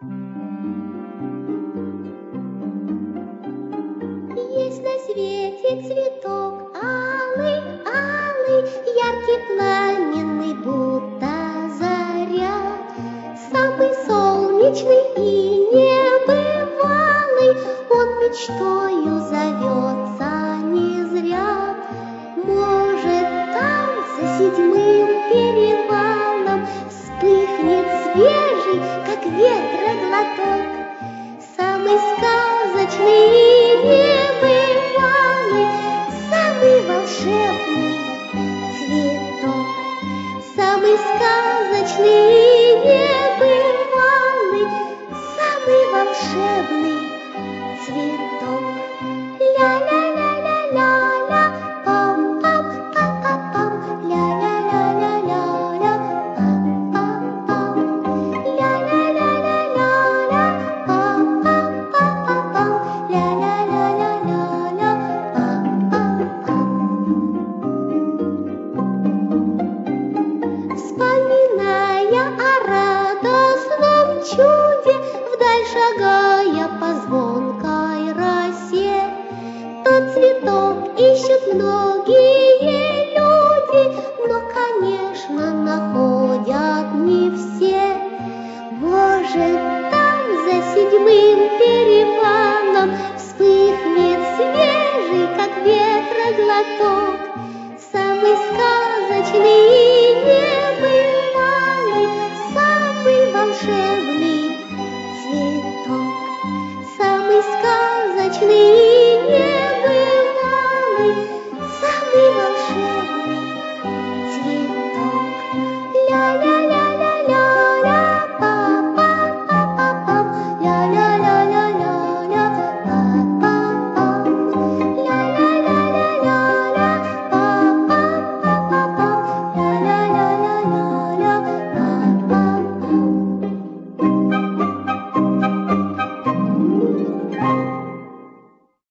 Есть на свете цветок алый, алый, яркий, пламенный, будто заря, самый солнечный и небывалый, он мечтою зовется не зря. Может, там за седьмым перевалом вспыхнет свежий, как ветра, глоток, самый сказочный и небывалый, самый волшебный цветок, самый сказочный и небывалый, самый волшебный цветок. Ля-ля-ля-ля-ля-ля, пам-пам, па-па-пам, ля-ля-ля-ля-ля-ля, пам-пам-пам, ля-ля-ля-ля-ля-ля, пам-пам, па-па-пам, ля-ля-ля-ля-ля-ля, пам-пам-пам. Вспоминая о радостном чуде, вдаль шагая по звонкой росе, тот цветок ищут многие люди, но, конечно, находят не все. Может, там за седьмым перевалом вспыхнет свежий, как ветра, глоток, самый сказочный и небывалый, самый волшебный